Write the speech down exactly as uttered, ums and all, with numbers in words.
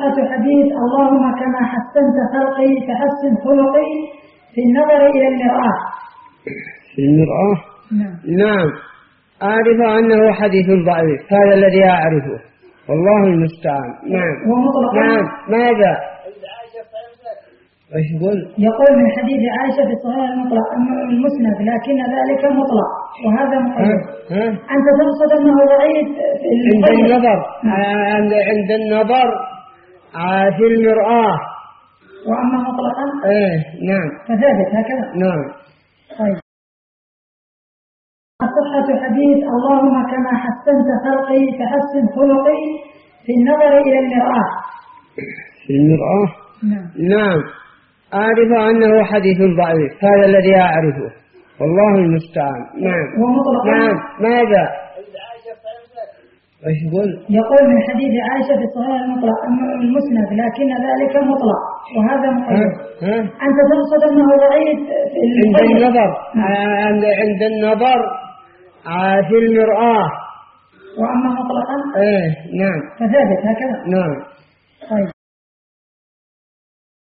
صحة حديث اللهم كما حسنت خلقي فحسن خلقي في النظر إلى المرآة. في المرآة؟ نعم. نعم أعرف أنه حديث ضعيف، هذا الذي أعرفه والله المستعان. نعم. نعم. ماذا؟ ايش يقول؟ يقول من حديث عائشة في صحيح المطلق المسند، لكن ذلك مطلق وهذا مقيد. أنت تقصد أنه ضعيف عند النظر. عند عند النظر في المرآة. وأما مطلقا؟ إيه نعم. فثابت هكذا. نعم. طيب. صحة حديث اللهم كما حسنت خلقي فحسن خلقي في النظر إلى المرآة. في المرآة؟ نعم. نعم أعرف أنه حديث ضعيف، هذا الذي أعرفه والله المستعان. نعم. نعم. ماذا؟ ايش يقول؟ يقول من حديث عائشة في صحيح المطلق المسند، لكن ذلك مطلق وهذا مقيد. أنت تقصد أنه ضعيف عند النظر. عند عند النظر في المرآة. وأما مطلقا؟ إيه نعم. فثابت هكذا. نعم. طيب.